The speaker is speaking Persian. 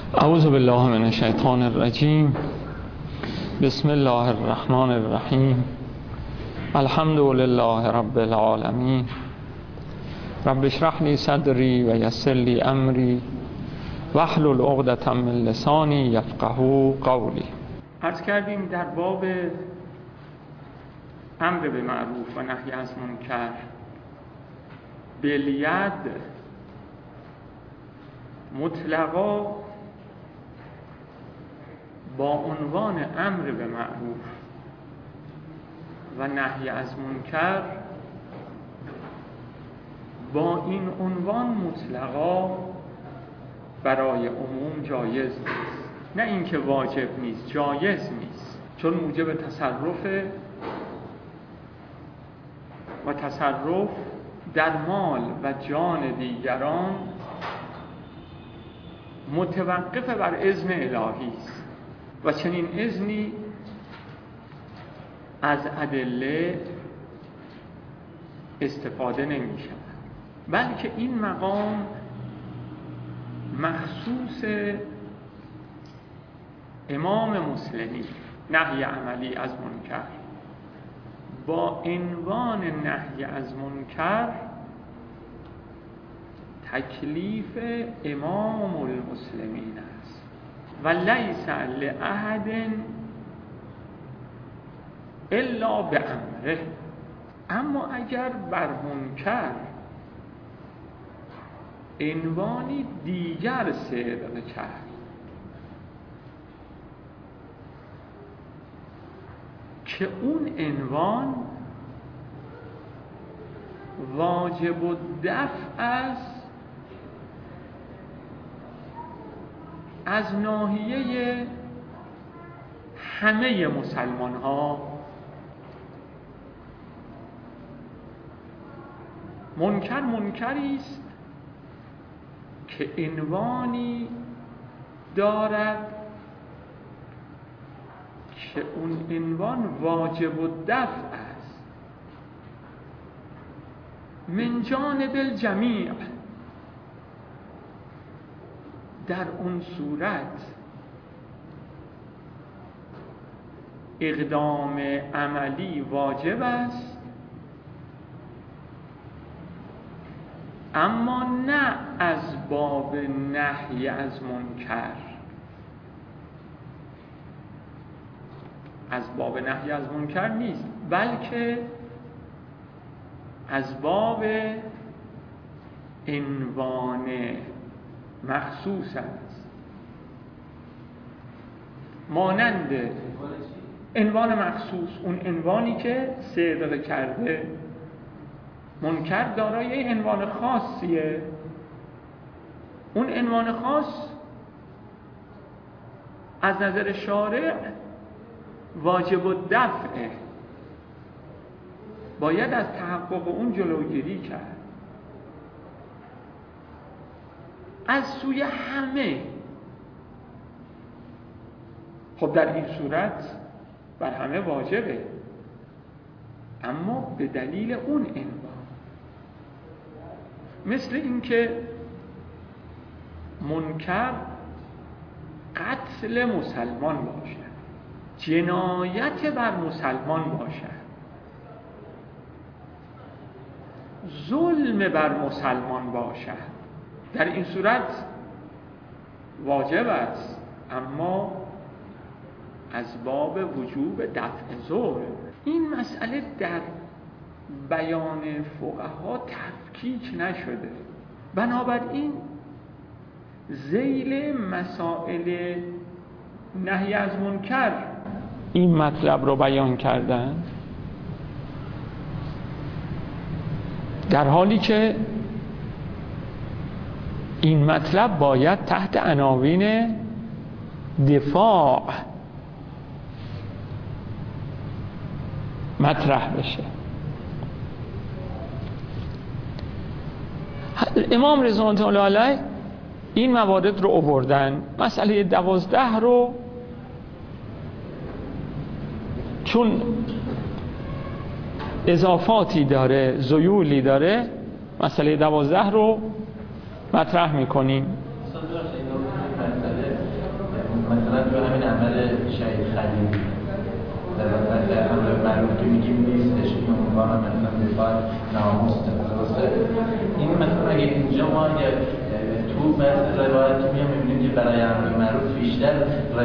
اعوذ بالله من الشیطان الرجیم. بسم الله الرحمن الرحیم. الحمد لله رب العالمین. رب اشرح لی صدری و یسر لی امری واحلل عقدة من لسانی یفقهوا قولی. عرض کردیم در باب امر به معروف و نهی از منکر بالید مطلقا با عنوان امر به معروف و نهی از منکر با این عنوان مطلقا برای عموم جایز نیست. نه اینکه واجب نیست، جایز نیست، چون موجب تصرف و تصرف در مال و جان دیگران متوقف بر اذن الهی است و چنین اذنی از ادله استفاده نمی شود، بلکه این مقام مخصوص امام مسلمی نهی عملی از منکر با عنوان نهی از منکر تکلیف امام المسلمین است و لیس لأحد الا بأمره. اما اگر بر منکر عنوانی دیگر صدق کرد که اون عنوان واجب الدفع است از ناحیه همه مسلمان ها، منکر منکری است که عنوانی دارد که اون عنوان واجب الدفع است من جانب الجمیع. در اون صورت اقدام عملی واجب است، اما نه از باب نهی از منکر. از باب نهی از منکر نیست، بلکه از باب عنوان مخصوص است، مانند عنوان مخصوص، اون عنوانی که صدق کرده. منکر دارای عنوان خاصیه، اون عنوان خاص از نظر شارع واجب الدفعه، باید از تحقق اون جلوگیری کرد از سوی همه. خب در این صورت بر همه واجبه، اما به دلیل اون عنوان. مثل اینکه منکر قتل مسلمان باشد، جنایت بر مسلمان باشد، ظلم بر مسلمان باشد، در این صورت واجب است، اما از باب وجوب دفع ظلم. این مسئله در بیان فقها تفکیک نشده، بنابراین ذیل مسائل نهی از منکر این مطلب رو بیان کردن، در حالی که این مطلب باید تحت عناوین دفاع مطرح بشه. امام رضوان الله علیه این موارد رو آوردن. مسئله 12 رو چون اضافاتی داره، زیولی داره، مسئله 12 رو مطرح میکنیم. مثلا تو همین عمل شهید خلیل در امر معروف که میگیم نیستش این عنوان مثلا دفاع ناموس درسته. این مثلا اگه اینجا ما اگه تو بعض روایت میام میبینیم که برای امر معروف بیشتر